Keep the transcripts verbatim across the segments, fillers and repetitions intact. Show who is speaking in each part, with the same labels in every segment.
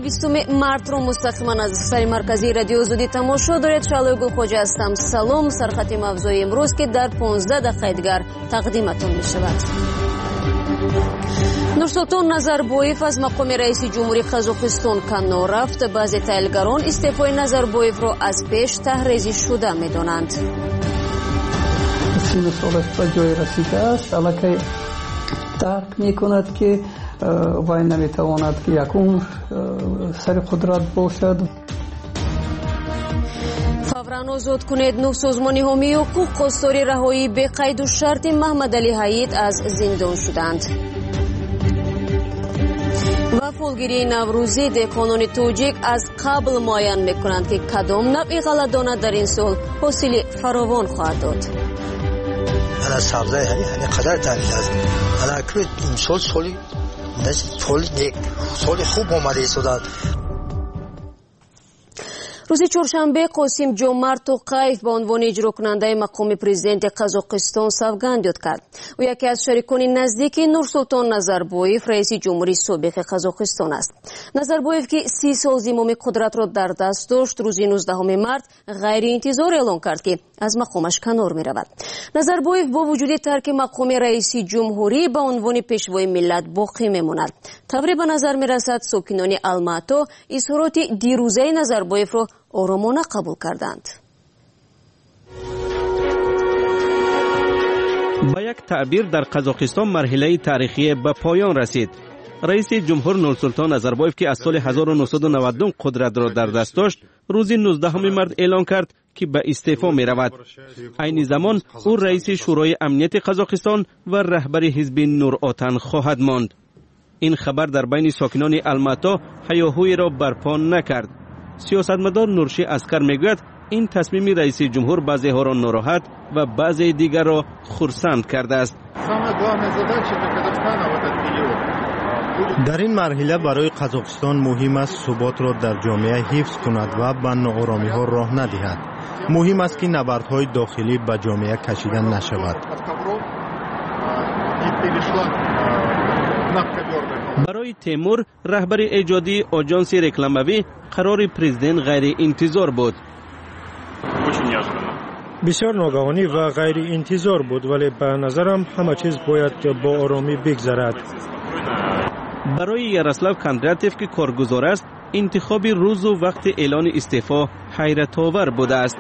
Speaker 1: بیستم مارت رو مستقیما از سر مرکزی رادیو زودی تماشا دارید. شعله گلخوجه هستم. سلام. سرخط موضوع امروز که در پانزده دقیقه دیگر تقدیمتون می شود. نورسلطان نظربایف از مقام رئیس جمهوری قزاقستان کنار رفت. بعضی تحلیلگران استعفای نظربایف را از پیش تحریزی شده می دانند.
Speaker 2: سی سال است به جای رسیده است. الکی درک می کند که وای نمی تواند که یکم سر قدرت باشد.
Speaker 1: فوراً آزاد کنید. نو سازمان حامی حقوق خواستار رهایی به قید و شرط محمد علی حید از زندان شدند. و فولگیری نوروزی دهقانان توجیک از قبل معین می کنند که کدام نوع غله‌دانه در این سال حاصل فراوان خواهد داد.
Speaker 3: انا سبزه همین همین قدر تعمیل است. انا اکر این سال سالی سال یک سال خوب آمده است.
Speaker 1: روز چهارشنبه قاسم جمعرت توقیف به عنوان اجرا کننده مقام پرزیدنت قزاقستان سوگند یاد کرد. او یکی از شریکان نزدیک نورسلطان نظربایف رئیس جمهوری سابق قزاقستان است. نظربایف که سی سال زمام قدرت را در دست داشت روز نوزدهم مارت غیر انتظار اعلان کرد که از مقامش کنار می رود. نظربایف با وجود ترک مقام رئیس جمهوری به عنوان پیشوای ملت باقی می ماند. طوری به نظر می رسد ساکنان الماتو اظهارات دیروزه نظربایف را آرامانه قبول کردند.
Speaker 4: با یک تعبیر در قزاقستان مرحله تاریخی به پایان رسید. رئیس جمهور نورسلطان نظربایف که از سال هزار و نهصد و نود و دو قدرت را در دست داشت روز نوزدهم مارت اعلان کرد که به استعفا می رود. عین زمان او رئیس شورای امنیت قزاقستان و رهبر حزب نور آتن خواهد ماند. این خبر در بین ساکنان الماتا هیاهویی را برپا نکرد. سیاستمدار نورشی اسکر میگوید این تصمیم رئیس جمهور بعضی ها را ناراحت و بعضی دیگر را خرسند کرده است.
Speaker 5: در این مرحله برای قزاقستان مهم است ثبات را در جامعه حفظ کند و به ناآرامی ها راه ندهد. مهم است که نبردهای داخلی به جامعه کشیده نشود.
Speaker 4: برای تیمور رهبر ایجادی آژانس رکلاموی قرار پرزیدنت غیر انتظار بود.
Speaker 6: بسیار ناگهانی و غیر انتظار بود، ولی به نظرم همه چیز باید با آرامی بگذرد.
Speaker 4: برای یاروسلاو کاندراتیف که کارگزار است انتخاب روز و وقت اعلان استعفا حیرت آور بوده است.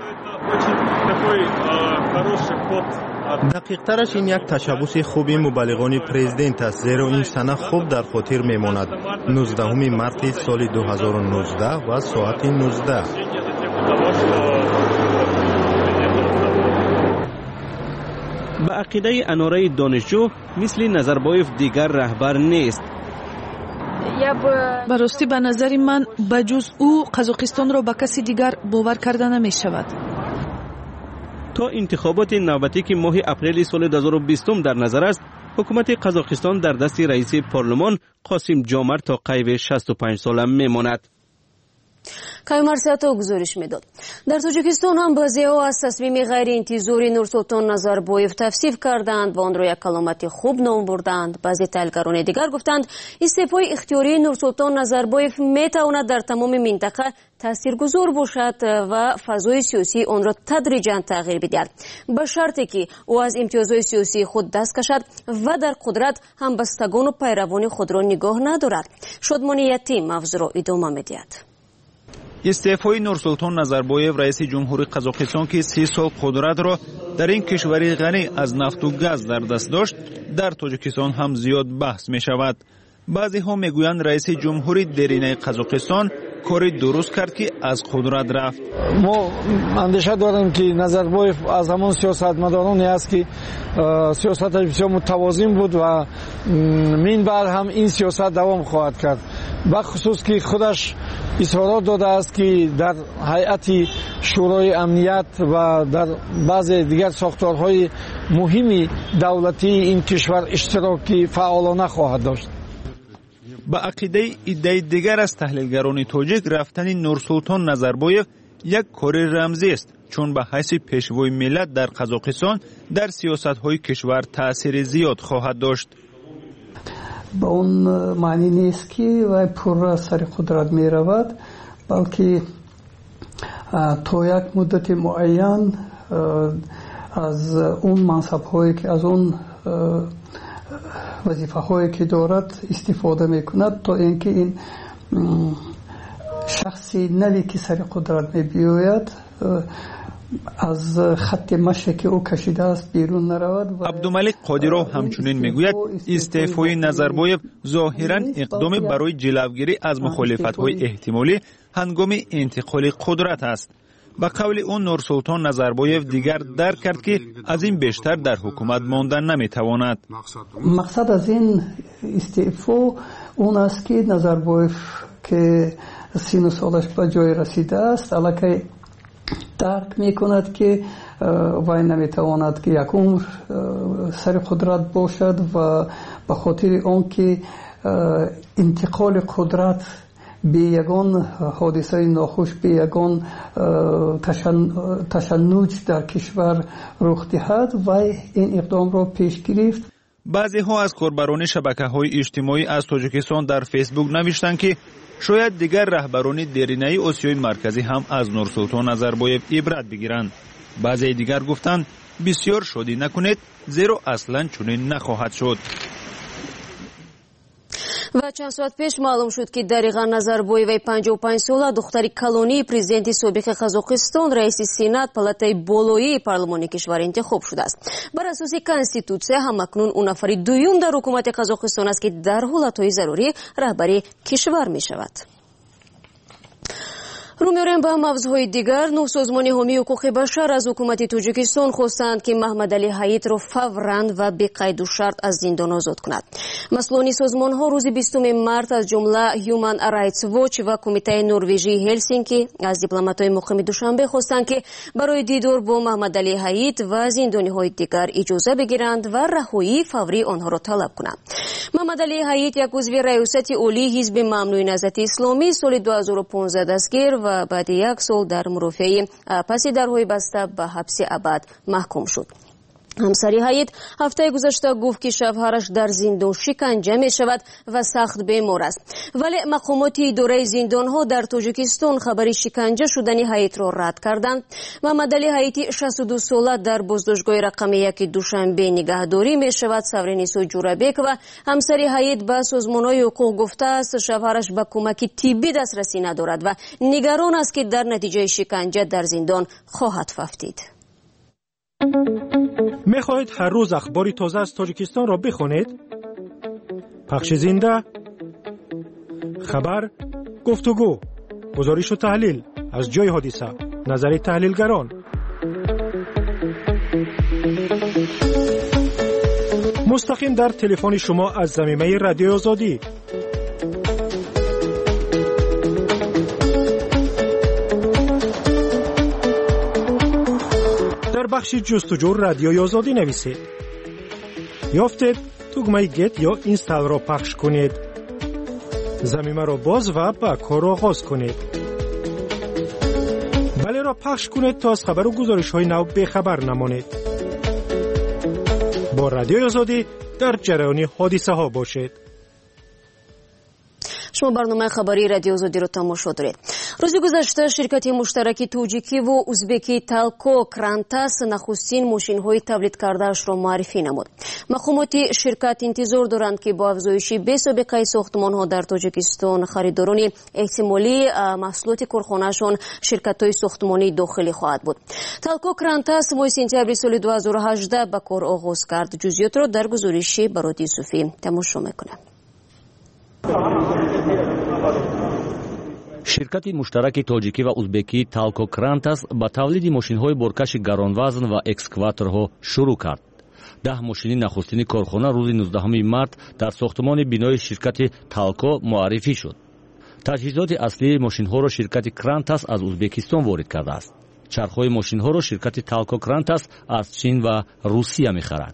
Speaker 5: دقیق ترش این یک تشبوس خوبی مبلغان پرزیدنت است، زیرا این سنه خوب در خاطر میماند. نوزدهم مارت سال دو هزار و نوزده و ساعت نوزده.
Speaker 4: به عقیده اناره دانشجو مثل نظربایف دیگر رهبر نیست.
Speaker 7: براستی به نظر من بجز او قزاقستان را به کسی دیگر باور کرده نمی شود.
Speaker 4: تا انتخابات نوبتی که ماه اپریل سال دو هزار و بیست در نظر است، حکومت قزاقستان در دست رئیس پارلمان قاسم جمعرت تا قیب شصت و پنج ساله میماند.
Speaker 1: کایمارسیاتو گزارش میداد. در تاجیکستان هم بعضی‌ها از تصمیم غیر انتظاری نورسلطان نظربایف تفسیر کردند و آن را یک علامت خوب نام بردند. بعضی تحلیلگران دیگر گفتند استعفای اختیاری نورسلطان نظربایف میتواند در تمام منطقه تاثیرگذار باشد و فضای سیاسی آن را تدریجاً تغییر بدهد، به شرطی که او از امتیازهای سیاسی خود دست کشد و در قدرت همبستگان و پیروان خود را نگاه ندارد. شادمان یتیم موضوع را ادامه می‌دهد.
Speaker 8: استعفای نورسلطان نظربایف رئیس جمهوری قزاقستان که سی سال قدرت را در این کشوری غنی از نفت و گاز در دست داشت در تاجیکستان هم زیاد بحث می شود. بعضی ها می گویند رئیس جمهوری دیرینه قزاقستان کاری درست کرد که از قدرت رفت.
Speaker 2: ما اندیشه داریم که نظربایف از همان سیاستمدارانی است که سیاست بسیار متوازن بود و من بعد هم این سیاست دوام خواهد کرد. بخصوص که خودش اظهارات داده است که در هیئت شورای امنیت و در بعض دیگر ساختارهای مهمی دولتی این کشور اشتراکی فعالانه خواهد داشت.
Speaker 8: با عقیده ایده دیگر از تحلیلگران تاجیک رفتن نورسلطان نظربایف یک کار رمزی است، چون به حیث پیشوای ملت در قزاقستان در سیاست‌های کشور تأثیر زیاد خواهد داشت.
Speaker 9: به اون معنی نیست که وی پر سر قدرت می رود، بلکه تا یک مدت معین از اون منصب هایی که از اون وظیفه هایی که دارد استفاده می کند تا اینکه این شخصی نوی که سر قدرت می بیاید از خط مشی که او کشیده است بیرون نرود.
Speaker 8: عبدالملک قادیروف همچنین میگوید استعفای نظربایف ظاهرا اقدام برای جلوگیری از مخالفت‌های احتمالی هنگام انتقال قدرت است. با قول اون نورسلطان نظربایف دیگر درک کرد که از این بیشتر در حکومت ماندن نمیتواند.
Speaker 9: مقصد از این استعفا اون است که نظربایف که سی و نه سالش به جای رسیده است الکی درک می کند که وی نمیتواند که یک عمر سر قدرت باشد و به خاطر آن که انتقال قدرت به یگان حادثه ناخوش، به یگان تشنج در کشور رخ دهد و این اقدام را پیش گرفت.
Speaker 8: بعضی ها از کاربران شبکه های اجتماعی از تاجیکستان در فیسبوک نوشتند که شاید دیگر رهبران دیرینه آسیای مرکزی هم از نورسلطان نظربایف عبرت بگیرند. بعضی دیگر گفتند بسیار شادی نکنید زیرا اصلا چنین نخواهد شد.
Speaker 1: و چند ساعت پیش معلوم شد که دریغا نظربایف پنجاه و پنج ساله دختری کلونی президенти سابق قزاقستان رئیس سенات پالاتای болоии پارلمانی کشور انتخاب شده است. بر اساس کنستیتوسیا همکنون او نفر دوم در حکومت قزاقستان است که در حالتهای ضروری رهبری کشور می شود. رو می‌آوریم به موضوعهای دیگر. نو سازمان حامی حقوق بشر از حکومت تاجیکستان خواستند که محمد علی حییت را فوراً و بی قید و شرط از زندان آزاد کند. مسئولان سازمان‌ها روز بیستم مارس از جمله Human Rights Watch و کمیته نروژی هلسینکی از دیپلمات‌های مقیم دوشنبه خواستند که برای دیدار با محمد علی حییت و زندانی‌های دیگر اجازه بگیرند و رهایی فوری آنها را طلب کنند. محمد علی حییت یک عضو ریاست عالی حزب ممنوع نهضت اسلامی سال دو هزار و پانزده دستگیر و بعد یک سال در مرافعه پس درهای بسته به حبس ابد محکوم شد. همسری حییت هفته گذشته گفت که شوهرش در زندان شکنجه می شود و سخت بیمار است، ولی مقامات اداره زندان ها در تاجیکستان خبری شکنجه شدن حییت را رد کردند. محمد علی حییت شصت و دو ساله در بازداشتگاه رقم یک دوشنبه نگهداری می شود. سورینیسو جورابک و همسری حییت به سازمان‌های حقوق گفته است شوهرش به کمک طبی دسترسی ندارد و نگران است که در نتیجه شکنجه در زندان خواهد ففتید.
Speaker 6: میخواهید هر روز اخباری تازه از تاجیکستان را بخونید؟ پخش زنده، خبر، گفتگو، گزارش و تحلیل از جای حادثه، نظر تحلیلگران. مستقیم در تلفن شما از زمینه رادیو آزادی. در بخش جستجو رادیو آزادی نویسید. یافتید دکمه گت یا اینستال را پخش کنید. زمینه را باز و با کار آغاز کنید. بله را پخش کنید تا از خبر و گزارش های نو بخبر نمانید. با رادیو آزادی در جریان حادثه ها باشید.
Speaker 1: شما برنامه خبری رادیو آزادی را تماشا دارید. روز گذشته شرکت مشترک توجیکی و ازبکی تالکو کرانتاس نخستین ماشین‌های تولید کرده‌اش را معرفی نمود. مقامات شرکت انتظار دارند که با افزایش بی‌سابقه ساختمان‌ها در تاجیکستان خریداران احتمالی محصولات کارخانه‌شان شرکت‌های ساختمانی داخلی خواهد بود. تالکو کرانتاس ماه سپتامبر سال دو هزار و هجده به کار آغاز کرد. جزئیات را در گزارش برادی صوفی تماشا می‌کنیم.
Speaker 10: شرکت مشترک تاجیکی و ازبکی تالکو کرانتاس با تولید ماشین‌های برکش گرانوزن و اکسکواتورها شروع کرد. ده ماشین نخستین کارخانه روز نوزدهم مارس در ساختمان بینای شرکت تالکو معرفی شد. تجهیزات اصلی ماشین‌ها را شرکت کرانتاس از ازبکستان وارد کرده است. چرخ‌های ماشین‌ها را شرکت تالکو کرانتاس از چین و روسیه می‌خرد.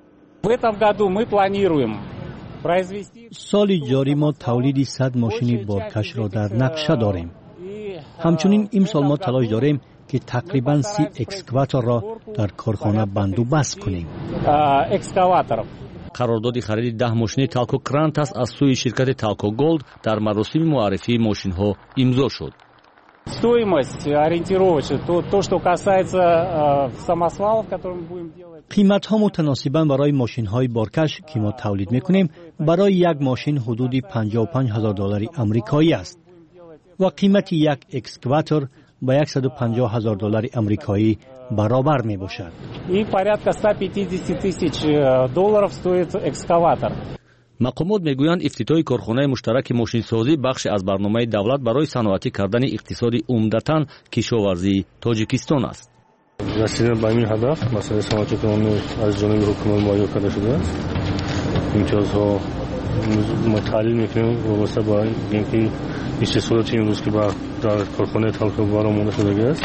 Speaker 11: سال جاری ما تولید صد ماشین بارکش را در نقشه داریم. همچنین امسال ما تلاش داریم که تقریباً سی اکسکواتور را در کارخانه بندوبست کنیم.
Speaker 10: قرارداد خرید ده ماشین تالکو کرانتاس از سوی شرکت تالکو گولد در مراسم معرفی ماشین‌ها امضا شد.
Speaker 12: Стоимость ориентировочно, то, то, что касается э, самосвалов, которые мы будем делать.
Speaker 11: قیمت ها متناسباً برای ماشین های بارکش که ما تولید میکنیم برای یک ماشین حدود پنجاه و پنج هزار دلار آمریکایی است و قیمت یک اکسکواتور با صد و پنجاه هزار دلار آمریکایی برابر می باشد.
Speaker 12: И порядка ста пятидесяти тысяч долларов стоит экскаватор.
Speaker 10: مقامات میگویند افتتاح کارخانه مشترک ماشینسازی بخش از برنامه دولت برای صنعتی کردن اقتصاد عمدتاً کشاورزی تاجیکستان است.
Speaker 13: رسیدن به این هدف مسئله صنعتی کردن از جانب حکومت مهیا کرده شده است. امتیازها ما تحلیل میکنیم وابسته با اینکه استثمارات امروز که در کارخانه تالکو برآمده شده است.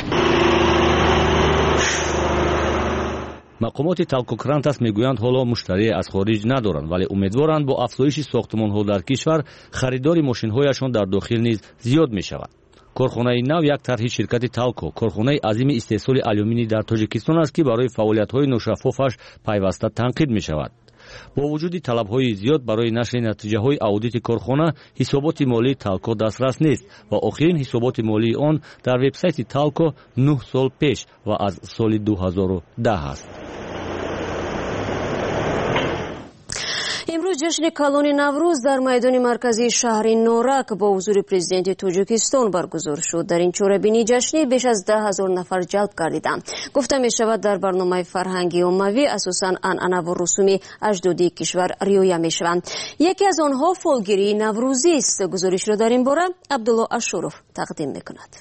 Speaker 10: مقامات تالکو کرانتاس میگویند حالا مشتری از خارج ندارند ولی امیدوارند با افزایش ساختمان‌ها در کشور خریدار ماشین‌هایشان در داخل نیز زیاد می‌شود. کارخانه نو یک طرح شرکت تالکو کارخانه عظیم استحصال آلومینی در تاجیکستان است که برای فعالیت‌های ناشفافش پیوسته تنقید می‌شود. با وجود طلب‌های زیاد برای نشر نتیجه‌های آدیت کارخانه حسابات مالی تالکو دسترس نیست و آخرین حسابات مالی آن در وبسایت تالکو نه سال پیش و از سال دو هزار و ده است.
Speaker 1: امروز جشن کلان نوروز در میدان مرکزی شهر نورک با حضور پرزیدنت تاجیکستان برگزار شد. در این چهاربینی جشنی بیش از ده هزار نفر جلب گردیدند. گفته می شود در برنامه فرهنگی عمومی اساساً عنعنه و رسوم اجدادی کشور رعایت می شوند. یکی از آنها فالگیری نوروزی است. گزارش را در این باره عبدالله اشرف تقدیم می کند.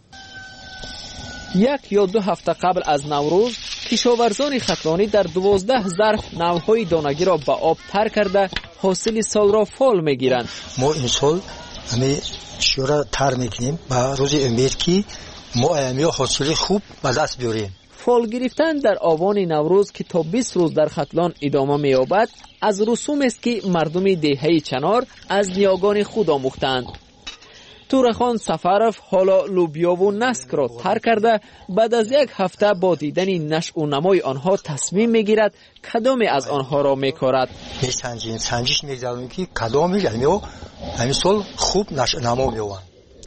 Speaker 14: یک یا دو هفته قبل از نوروز کشاورزان ختلانی در دوازده ظرف نوهای دانگی را به آب تر کرده حاصل سال را فال میگیرند.
Speaker 3: ما این سال همه شیو را تر میکنیم با روز امید که ما ایامی حاصل خوب به دست بیاریم.
Speaker 14: فال گرفتن در آوان نوروز که تا بیست روز در ختلان ادامه می‌یابد از رسوم است که مردم دهه چنار از نیاگان خود آموختند. تورخان سفرف حالا لوبیا و نسک را تر کرده بعد از یک هفته با دیدن نشء و نمای آنها تصمیم میگیرد کدام از آنها را میکارد.
Speaker 3: میسنجیم سنجش میگذاریم که کدامش همین همین سال خوب نشء و نما میوان.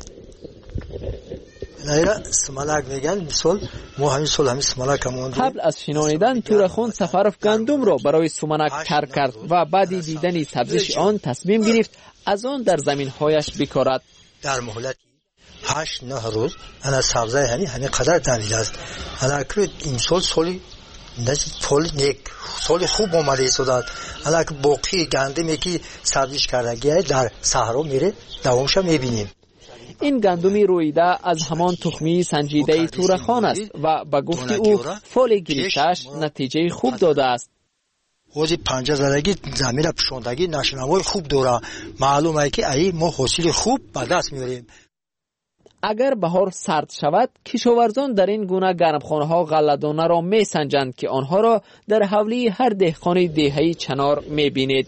Speaker 3: نه سمالک میگن سال ما همین سال همین سمالک همون.
Speaker 14: قبل از شنانیدن تورخان سفرف گندم را برای سمنک تر کرد و بعد دیدن سبزش آن تصمیم گرفت از آن در زمینهایش بکارد.
Speaker 3: در مهلت هشت نه روز انا سبزه همین همین قدر دمیده است. انا که این سال سالی سال نیک سال خوب آمده شده. انا که باقی گندمی که سبزیش کردگی در صحرا میره دوامش میبینیم.
Speaker 14: این گندمی رویده از همان تخمی سنجیده تورخان است و به گفت او فال گریشتش نتیجه خوب داده است.
Speaker 3: وزی پنجاه زدگی زمین پشوندگی نشنوای خوب داره. معلومه که ای ما حاصل خوب به دست میاریم.
Speaker 14: اگر بهار سرد شود کشاورزان در این گونه گرمخانه ها غله‌دانه را می سنجند که آنها را در حولی هر دهقان دهه‌ای چنار می بینید.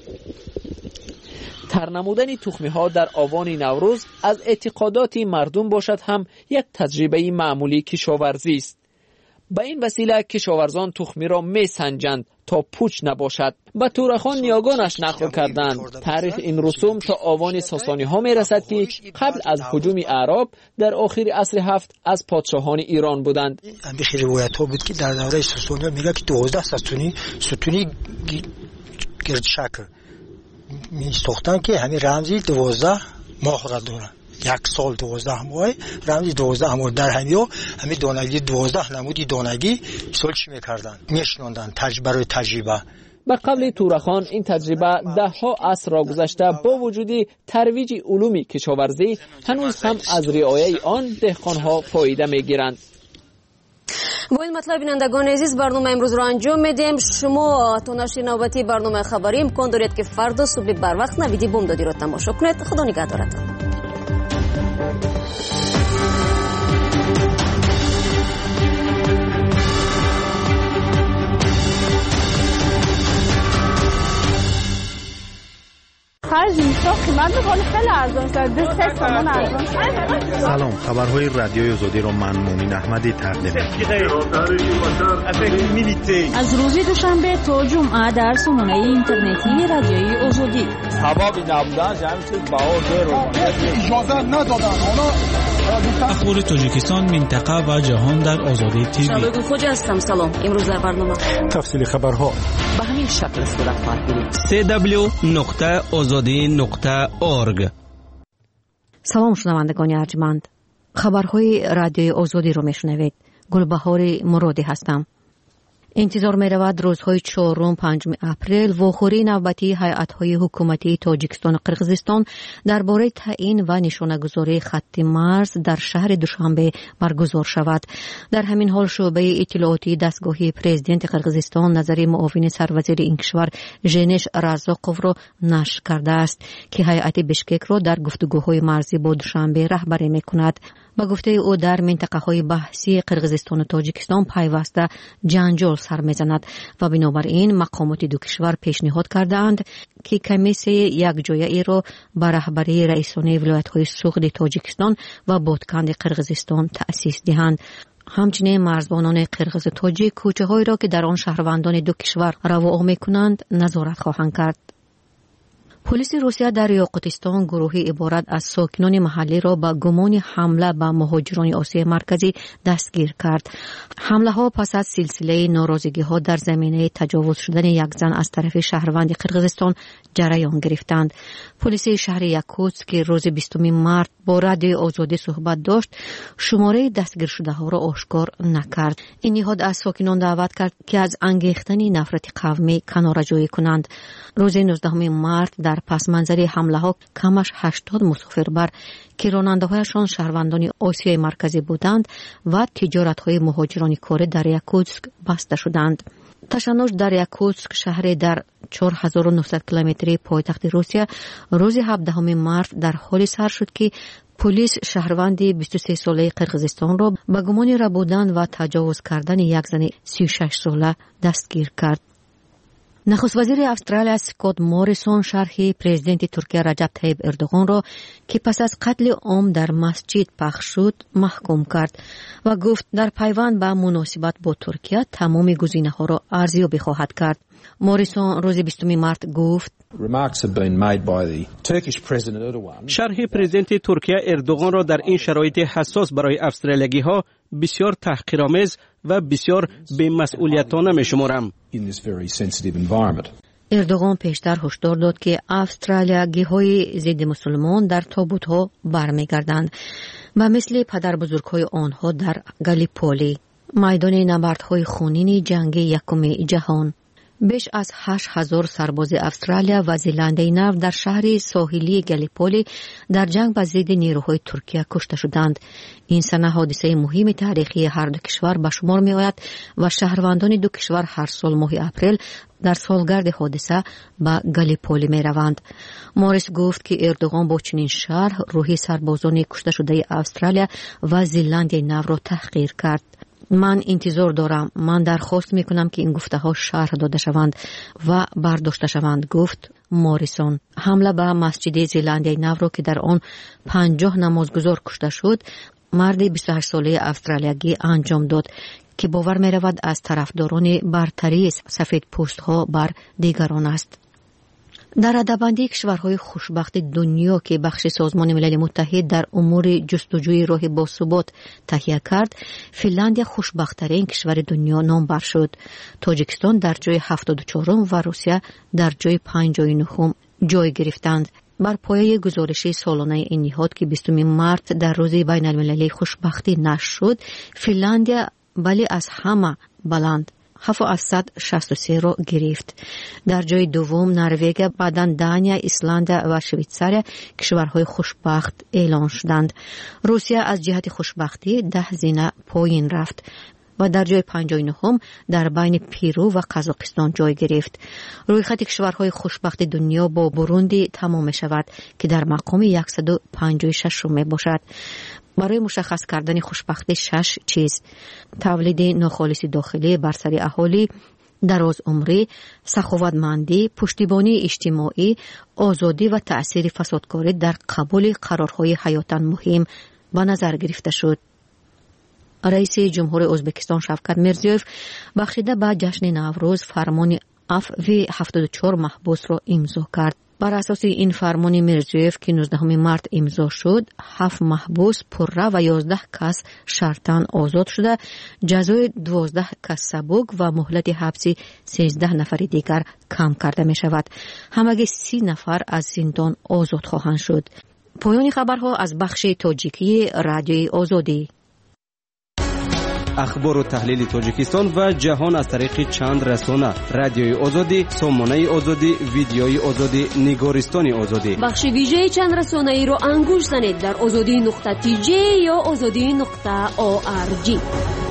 Speaker 14: ترنمودن تخمی ها در آوان نوروز از اعتقادات مردم باشد هم یک تجربه معمولی کشاورزی است. به این وسیله کشاورزان تخمی را می سنجند تا پوچ نباشد. به تورخان نیاگانش نقل کردند. تاریخ این رسوم تا آوان ساسانی ها می رسد که قبل از هجوم اعراب در آخر عصر هفت از پادشاهان ایران بودند.
Speaker 3: بخیر روایت ها بود که در دوره ساسانی ها میگه که دوازده ستونی ستونی گرد شکر می ساختن که همین رمزی دوازده ماه را دارن. یک سال دوازده ماه رمزی دوازده ماه در همین همین دانگی دوازده نمودی دانگی سال چی میکردن میشنوندن تجربه برای تجربه.
Speaker 14: به قبل تورخان این تجربه ده ها عصر را گذشته با وجود ترویج علوم کشاورزی هنوز هم از رعایت آن دهقانها فایده میگیرند.
Speaker 1: با این مطلب بینندگان عزیز برنامه امروز را انجام میدیم. شما تا نشر نوبتی برنامه خبری امکان دارید که فردا صبح بر وقت نویدی بامدادی را تماشا کنید. خدا نگهدارتان.
Speaker 15: خرج میشه قیمت خیلی ارزان شد. سه تومن ارزان شد.
Speaker 5: سلام، خبرهای رادیوی آزادی رو من مومن احمدی تقدیم می‌کنم.
Speaker 16: از روز دوشنبه تا جمعه در سامانه اینترنتی رادیوی آزادی.
Speaker 17: حباب نبودن جمع شد باور رو اجازه ندادن.
Speaker 18: اخبار تاجیکستان، منطقه و جهان در آزادی تیوی.
Speaker 1: شباب خوش هستم. سلام. امروز در برنامه
Speaker 6: تفصیل خبرها
Speaker 14: به همین شکل صورت خواهد بود.
Speaker 4: سی دبلیو نقطه آزادی نقطه اورگ.
Speaker 19: سلام شنوندگان ارجمند. خبرهای رادیوی آزادی رو میشنوید. گلبهار مرادی هستم. انتظار می رود روزهای چهارم پنجم اپریل وخوری نوبتی هیئت‌های حکومتی تاجیکستان و قرقیزستان درباره تعیین و نشانه‌گذاری خط مرز در شهر دوشنبه برگزار شود. در همین حال شعبه اطلاعاتی دستگاهی پرزیدنت قرقیزستان نظر معاون سروزیر این کشور ژنش رزاقوف را نشر کرده است که هیئت بشکک را در گفتگوهای مرزی با دوشنبه رهبری می‌کند. با گفته او در منطقه‌های بحثی قرقیزستان و تاجیکستان پیوسته جنجال سر می‌زند و بنابراین مقامات دو کشور پیشنهاد کردند که کمیسیون یک جایه را به رهبری رئیسان ولایت‌های سوخت تاجیکستان و بادکند قرقیزستان تأسیس دهند. همچنین مرزبانان قرقیز و تاجیک کوچه‌هایی را که در آن شهروندان دو کشور روا می‌کنند نظارت خواهند کرد. پلیس روسیه در یاقوتستان گروهی عبارت از ساکنان محلی را با گمان حمله به مهاجران آسیای مرکزی دستگیر کرد. حمله ها پس از سلسله ناراضگی ها در زمینه تجاوز شدن یک زن از طرف شهروند قرقیزستان جریان گرفتند. پلیس شهر یاکوتسک که روز بیستم مارس با رادیوی آزادی صحبت داشت، شماره دستگیر شده ها را آشکار نکرد. این نهاد از ساکنان دعوت کرد که از انگیختن نفرت قومی کناره‌جویی کنند. روز نوزدهم مارس در پس منظر حمله ها کمش هشتاد مسافربر که راننده‌هایشان شهروندان آسیای مرکزی بودند و تجارت‌های مهاجران کاری در یاکوتسک بسته شدند. تشنج در یاکوتسک شهر در چهار هزار و نهصد کیلومتری پایتخت روسیه روز هفدهم مارس در حال سر شد که پلیس شهروند بیست و سه ساله قرقیزستان را به گمان ربودن و تجاوز کردن یک زن سی و شش ساله دستگیر کرد. نخست وزیر استرالیا اسکات موریسون شرح پرزیدنت ترکیه رجب طیب اردوغان را که پس از قتل عام در مسجد پخش شد محکوم کرد و گفت در پیوند به مناسبت با ترکیه تمام گزینه‌ها را ارزیابی خواهد کرد. موریسون روز بیستم مارس گفت
Speaker 4: شرح پرزیدنت ترکیه اردوغان را در این شرایط حساس برای استرالیایی ها بسیار تحقیرآمیز و بسیار بی‌مسئولیتانه می‌شمارم.
Speaker 19: اردوغان پیشتر هشدار داد که استرالیایی‌های ضد مسلمان در تابوت‌ها برمیگردند و مثل پدربزرگ‌های آنها در گالیپولی، میدان نبردهای خونین جنگ یکم جهان. بیش از هشت هزار سرباز استرالیا و زلنده نو در شهر ساحلی گالیپولی در جنگ با ضد نیروهای ترکیه کشته شدند. این سنه حادثه مهم تاریخی هر دو کشور به شمار می آید و شهروندان دو کشور هر سال ماه اپریل در سالگرد حادثه به گالیپولی می روند. موریس گفت که اردوغان با چنین شرح روحی سربازان کشته شده استرالیا و زلنده نو را تحقیر کرد. من انتظار دارم، من درخواست میکنم که این گفته ها شرح داده شوند و برداشته شوند، گفت موریسون. حمله به مسجد زلنده نو را که در آن پنجاه نمازگزار کشته شد مرد بیست و هشت ساله استرالیایی انجام داد که باور می رود از طرفداران برتری سفید پوست ها بر دیگران است. در رده‌بندی کشورهای خوشبخت دنیا که بخش سازمان ملل متحد در امور جستجوی راه باثبات تهیه کرد، فنلاند خوشبخت‌ترین کشور دنیا نامبر شد. تاجیکستان در جای هفتاد و چهارم و روسیه در جای پنجاه و نهم جای گرفتند. بر پایه گزارش سالانه این نهاد که بیستم مارس در روز بین المللی خوشبختی نشر شد، فنلاند ولی از همه بلند هفتصد و شصت و سه را گرفت. در جای دوم نروژ، بعداً دانیا، ایسلند و شویتزار کشورهای خوشبخت اعلان شدند. روسیه از جهت خوشبختی ده زینه پایین رفت و در جای پنجاه و نهم در بین پیرو و قزاقستان جای گرفت. رویخط کشورهای خوشبخت دنیا با بروندی تمام شود که در مقام صد و پنجاه و شش می باشد. برای مشخص کردن خوشبختی شش چیز: تولید ناخالص داخلی بر سر اهالی، دراز عمری، سخاوتمندی، پشتیبانی اجتماعی، آزادی و تأثیر فسادکاری در قبول قرارهای حیاتاً مهم به نظر گرفته شد. رئیس جمهور ازبکستان شوکت میرزیویف بخشیده به جشن نوروز فرمان عفو هفتاد و چهار محبوس را امضا کرد. بر اساس این فرمان میرزیویف که نوزدهم مارس امضا شد، هفت محبوس پرره و یازده کس شرطاً آزاد شده، جزای دوازده کس سبک و مهلت حبسی سیزده نفر دیگر کم کرده می شود. همگی سی نفر از زندان آزاد خواهند شد. پایان خبرها از بخش تاجیکی رادیوی آزادی.
Speaker 4: اخبار و تحلیل تاجیکستان و جهان از طریق چند رسانه: رادیوی آزادی، سامانه آزادی، ویدیوی آزادی، نگارستان آزادی.
Speaker 1: بخش ویژه چند رسانه ای رو انگوش زنید در آزادی نقطه تی جی یا آزادی نقطه او آر جی.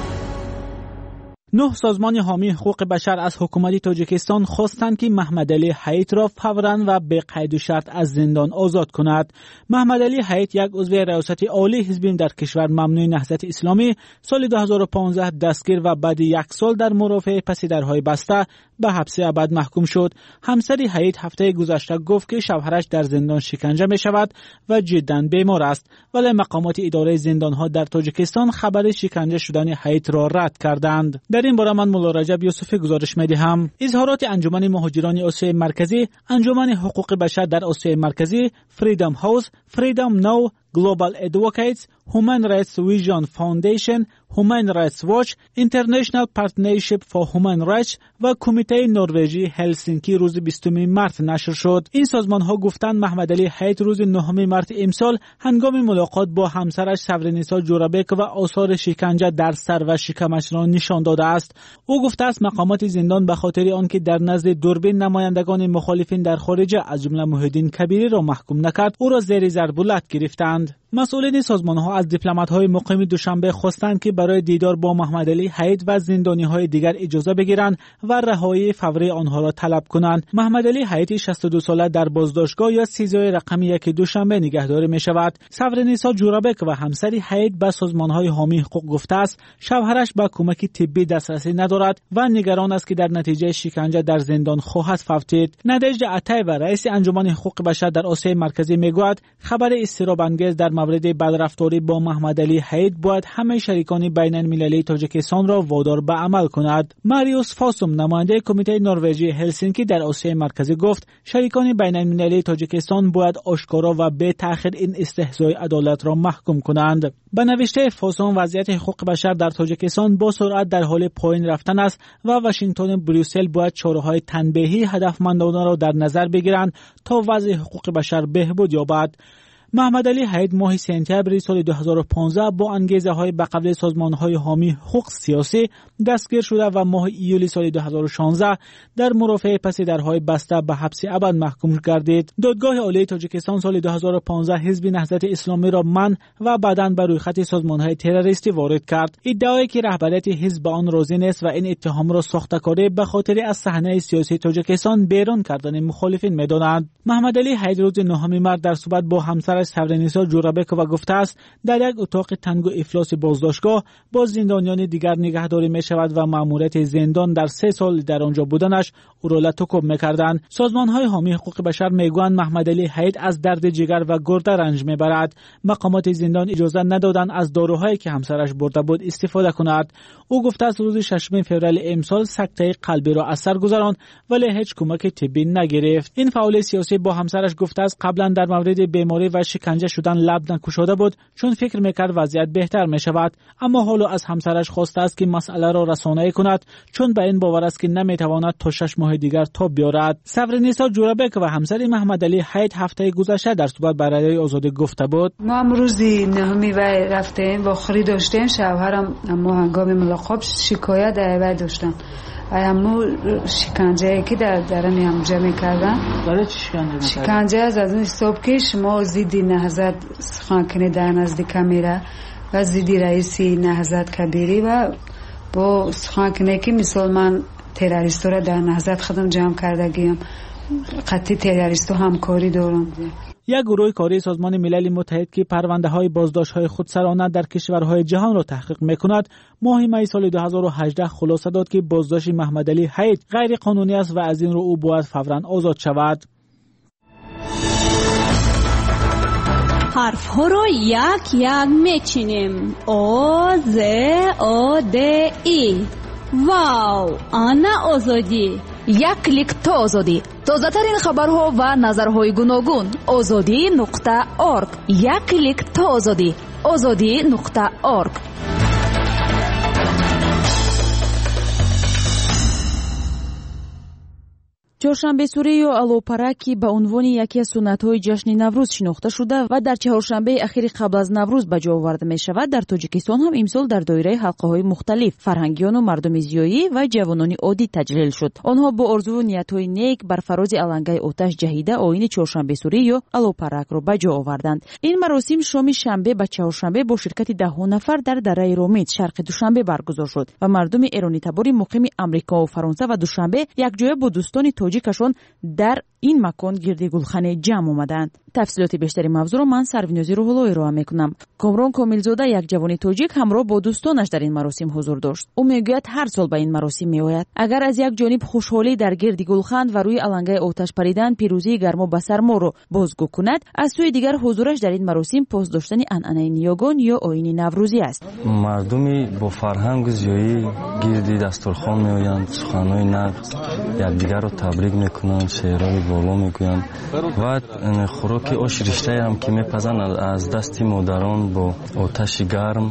Speaker 18: نه سازمان حامی حقوق بشر از حکومت تاجیکستان خواستند که محمد علی حیط را فوراً و به قید و شرط از زندان آزاد کند. محمد علی حیط یک عضو ریاست عالی حزب در کشور ممنوع نهضت اسلامی سال دو هزار و پانزده دستگیر و بعد یک سال در مرافعه پس درهای بسته به حبس ابد محکوم شد. همسر حیط هفته گذشته گفت که شوهرش در زندان شکنجه می شود و جداً بیمار است، ولی مقامات اداره زندانها در تاجیکستان خبر شکنجه شدن حیط را رد کردند. در این باره من مولا رجب یوسفی گزارش می‌دهم. اظهارات انجمن مهاجران آسیای مرکزی، انجمن حقوق بشر در آسیای مرکزی، فریدم هاوس، فریدم ناو، Global Advocates، Human Rights Vision Foundation، Human Rights Watch، International Partnership for Human Rights و کمیته نروژی هلسینکی روز بیستم مارس نشر شد. این سازمان ها گفتند محمد علی حیط روز نهم مارس امسال هنگام ملاقات با همسرش سورنیسا جورابک و آثار شکنجه در سر و شکمش را نشان داده است. او گفته است مقامات زندان به خاطر آنکه در نزد دوربین نمایندگان مخالفین در خارج از جمله محیدین کبیری را محکوم نکرد، او را زیر ضرب و لط گرفتند. مسئولین سازمان ها از دیپلمات‌های مقیم دوشنبه خواستند که برای دیدار با محمد علی حیط و زندانی‌های دیگر اجازه بگیرند و رهایی فوری آنها را طلب کنند. محمد علی حیط شصت و دو ساله در بازداشتگاه یا سیزده رقم یک دوشنبه نگهداری می‌شود. سورنیسا جورابک و همسر حیط به سازمان‌های حامی حقوق گفته است شوهرش به کمک طبی دسترسی ندارد و نگران است که در نتیجه شکنجه در زندان خواهد فوتید. ندژد عطای و رئیس انجمن حقوق بشر در آسیای مرکزی میگوید خبر اضطراب‌انگیز در مورد بدرفتاری با محمد علی حیط باید همه شریکان بین المللی تاجیکستان را وادار به عمل کند. ماریوس فاسوم نماینده کمیته نروژی هلسینکی در آسیای مرکزی گفت شریکان بین المللی تاجیکستان باید آشکارا و بی تأخیر این استهزای عدالت را محکوم کنند. به نوشته فاسوم وضعیت حقوق بشر در تاجیکستان با سرعت در حال پایین رفتن است و واشنگتن و بروسل باید چاره‌های تنبیهی هدفمندانه را در نظر بگیرند تا وضع حقوق بشر بهبود یابد. محمد علی حیط ماه سپتامبر سال دو هزار و پانزده با انگیزه های به قبل سازمان های حامی حقوق سیاسی دستگیر شده و ماه ایولی سال دو هزار و شانزده در مرافعه پس درهای بسته به حبس ابد محکوم گردید. دادگاه عالی تاجیکستان سال دو هزار و پانزده حزب نهضت اسلامی را منع و بعداً بر روی خط سازمان های تروریستی وارد کرد. ادعای که رهبریت حزب آن راضی نیست و این اتهام را ساخته‌کاری به خاطر از صحنه سیاسی تاجیکستان بیرون کردن مخالفین می‌دانند. محمد علی حیط روز نهم مارس در صحبت با همسر سورنیسا جورابک و گفته است در یک اتاق تنگ و افلاس بازداشتگاه با زندانیان دیگر نگهداری می شود و مأموریت زندان در سه سال در آنجا بودنش او را لطکوب می‌کردند. سازمان‌های حامی حقوق بشر میگویند محمد علی حیط از درد جگر و گرده رنج میبرد. مقامات زندان اجازه ندادند از داروهایی که همسرش برده بود استفاده کند. او گفته است روز ششم فوریه امسال سکته قلبی را از سر گذراند ولی هیچ کمک طبی نگرفت. این فعال سیاسی با همسرش گفته است قبلا در مورد بیماری و شکنجه شدن لب نکشوده بود چون فکر میکرد وضعیت بهتر میشود، اما حالا از همسرش خواسته است که مسئله را رسانه‌ای کند چون به این باور است که نمیتواند تا شش ماه دیگر تاب بیارد. سورنیسا جورابک و همسر محمد علی حیط هفته گذشته در صحبت با رادیوی آزادی گفته بود
Speaker 20: ما امروز نهمی و رفتیم با خرید داشتیم، شوهرم اما هنگام ملاقات شکایت ایوه داشتن ایمو شکنجه که در درن همجا میکردن.
Speaker 18: برای چی شکنجه میکردن؟
Speaker 20: شکنجه از از اون حساب که شما زیدی نهضت سخن کنی در نزدیک میره و زیدی رئیسی نهضت کبیری و با سخن کنی که مثال من تروریستو را در نهضت خودم جمع کرده گیم قطعی تروریستو همکاری دارم.
Speaker 18: یک گروه کاری سازمان ملل متحد که پرونده های بازداشت های خودسرانه در کشورهای جهان را تحقیق میکند ماه می سال دو هزار و هجده خلاصه داد که بازداشت محمد علی حید غیر قانونی است و از این رو او باید فوراً آزاد شود.
Speaker 16: حرف ها رو یک یک میچینیم. او ز او د ای. واو، آنا آزادی.
Speaker 21: یک کلیک تا آزادی. تازه ترین خبرها و نظرهای گوناگون. آزادی نقطه اورگ. یک کلیک تا آزادی. آزادی نقطه اورگ.
Speaker 22: چهارشنبه سوری یا алопарак ки ба унвони яке аз суннатҳои ҷашни Наврӯз шинохта шуда ва дар чаҳоршанбеи ахири қабл аз Наврӯз ба ҷо оварда мешавад, дар Тоҷикистон ҳам имсол дар доираи ҳалқаҳои мухталиф фарҳангиёну мардуми зиёӣ ва ҷавонони оддӣ таҷлил шуд. Онҳо бо орзуву ниятҳои нек бар фарози алангаи оташ ҷаҳида оини чоршанбесурӣ ё алопаракро ба ҷо оварданд. Ин маросим шоми шанбе ба чаҳоршанбе бо ширкати даҳҳо нафар дар дараи Ромид, шарқи Душанбе баргузор шуд ва мардуми эронитабори муқими Амрико, Фаронса ва Душанбе якҷоя бо дӯстони тоҷикашон дар ин макон гирди гулхане ҷамъ омаданд. тафсилоти бештари мавзӯъро ман Сарвинёзи Рӯҳулло ироа мекунам. Комрон Комилзода, як ҷавони тоҷик, ҳамроҳ бо дӯстонаш дар ин маросим ҳузур дошт. ӯ мегӯяд ҳар сол ба ин маросим меояд. Агар аз як ҷониб хушҳолӣ дар гирди гулхан ва рӯи алангаи оташ паридан пирӯзии гармо ба сарморо бозгӯ кунад, аз сӯи дигар ҳузураш дар ин маросим пос доштани анъанаи ниёгон ё оини наврӯзӣ аст.
Speaker 23: мардуми бо фарҳангу зиёӣ гирди дастурхон меоянд, суханҳои нав якдигарро табрик мекунанд, шеърҳои боло мегӯянд ва хӯроки ош риштаам ки мепазанд аз дасти модарон бо оташи гарм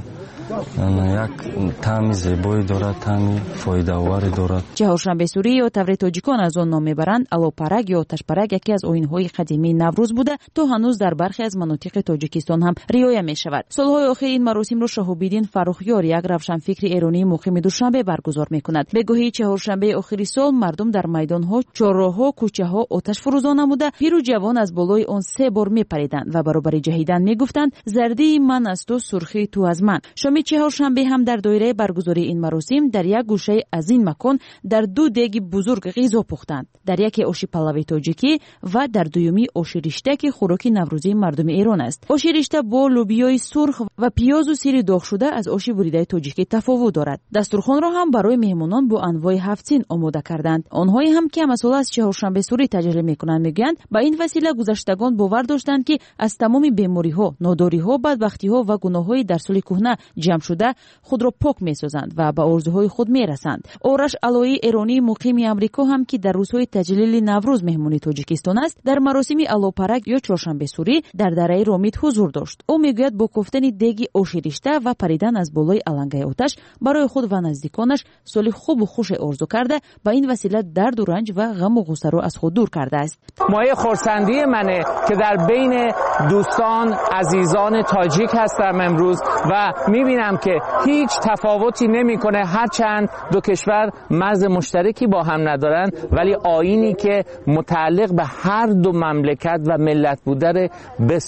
Speaker 23: як таъми зебое дорад, таъми фоидаоваре дорад.
Speaker 22: чаҳоршанбесурӣ ё тавре тоҷикон аз он ном мебаранд, алопарак ё оташпарак яке аз оинҳои қадимии Наврӯз буда то ҳанӯз дар бархе аз манотиқи Тоҷикистон ҳам риоя мешавад. солҳои охир ин маросимро Шаҳобиддин Фаррухёр, як равшанфикри эронии муқими Душанбе баргузор мекунад. бегоҳии чаҳоршанбеи охири сол мардум дар майдонҳо, чорроҳҳо, кӯчаҳо оташ фурӯзон намуда пиру ҷавон аз болои он се бор мепариданд ва баробари ҷаҳидан мегуфтанд: зардии ман аз ту, сурхии ту аз ман. шоми чаҳоршанбе ҳам дар доираи баргузории ин маросим дар як гӯшаи аз ин макон дар ду деги бузург ғизо пухтанд. дар яке оши палави тоҷикӣ ва дар дуюми оши ришта ки хӯроки наврӯзии мардуми Эрон аст. оши ришта бо лӯбиёи сурх ва пиёзу сири дохшуда аз оши буридаи тоҷикӣ тафовут дорад. дастурхонро ҳам барои меҳмонон бо анвои ҳафтсин омода карданд. онҳое ҳам ки амасола аз чаҳоршанбесурӣ таҷлил мекунанд мегӯянд, ба ин васила гузаштагон бовар доштанд ки аз тамоми бемориҳо, нодориҳо, бадбахтиҳо ва гуноҳҳои дар соли кӯҳна ҷамъ шуда худро пок месозанд ва ба орзуҳои худ мерасанд. ораш алоии эронии муқими Амрико ҳам ки дар рӯзҳои таҷлили Наврӯз меҳмони Тоҷикистон аст, дар маросими алопарак ё чоршанбесурӣ дар дараи Ромид ҳузур дошт. ӯ мегӯяд бо кофтани деги оши ришта ва паридан аз болои алангаи оташ барои худ ва наздиконаш соли хубу хуше орзу карда, ба ин васила дарду ранҷ ва ғаму ғусаро аз худ дур кардааст.
Speaker 24: مایه خرسندی منه که در بین دوستان عزیزان تاجیک هستم امروز و میبینم که هیچ تفاوتی نمیکنه، هرچند دو کشور مرز مشترکی با هم ندارن ولی آیینی که متعلق به هر دو مملکت و ملت بوده بس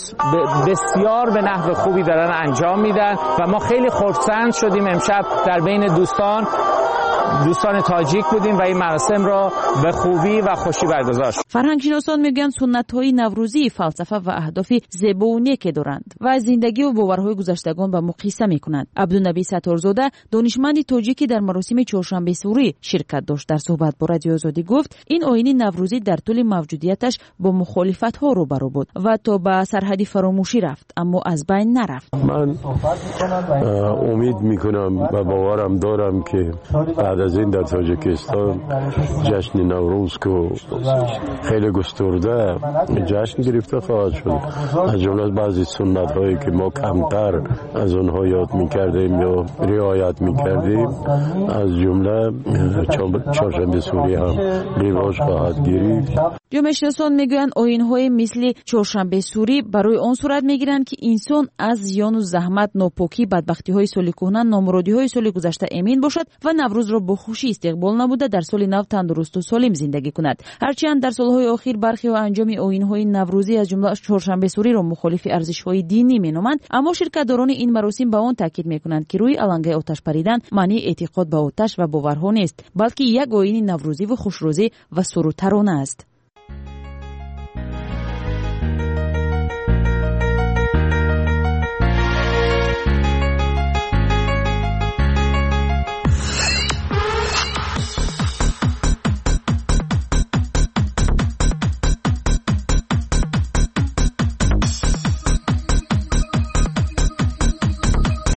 Speaker 24: بسیار به نحو خوبی دارن انجام میدن و ما خیلی خرسند شدیم امشب در بین دوستان دوستان تاجیک بودیم و این مراسم را به خوبی و خوشی برگزار شد.
Speaker 22: فرهنگشناسان میگن سنت‌های نوروزی فلسفه و اهداف زیبا و نیکی دارند و از زندگی و باورهای گذشتگان با مقایسه میکنند. عبدالنبی ستارزاده دانشمند تاجیکی در مراسم چهارشنبه سوری شرکت داشت. در صحبت با رادیو آزادی گفت این آیین نوروزی در طول موجودیتش با مخالفت‌ها روبرو بود و تا به سرحد فراموشی رفت اما از بین نرفت.
Speaker 25: من امید میکنم و باورم دارم که بعد از این در تاجیکستان جشن نوروز که خیلی گسترده جشن گرفته خواهد شد. از جمله بعضی سنت هایی که ما کمتر از اونها یاد میکردیم یا رعایت میکردیم از جمله چهارشنبه سوری هم رواج خواهد گرفت.
Speaker 22: جامعه‌شناسان میگویند آیین‌های مثل چهارشنبه سوری برای آن صورت میگیرند که انسان از زیان و زحمت، ناپاکی، بدبختی‌های سال کهنه، نامرادی‌های سال گذشته امین باشد و نوروز را با خوشی استقبال نموده در سال نو تندرست و سالم زندگی کند. هرچند در سالهای اخیر برخی و انجام آیین‌های نوروزی از جمله چهارشنبه سوری را مخالف ارزش‌های دینی مینامند، اما شرکت‌داران این مراسم به آن تاکید میکنند که روی علنگه آتش پریدن معنی اعتقاد به آتش و باورها نیست، بلکه یک آیین نوروزی و خوشروزی و سرودترانه است.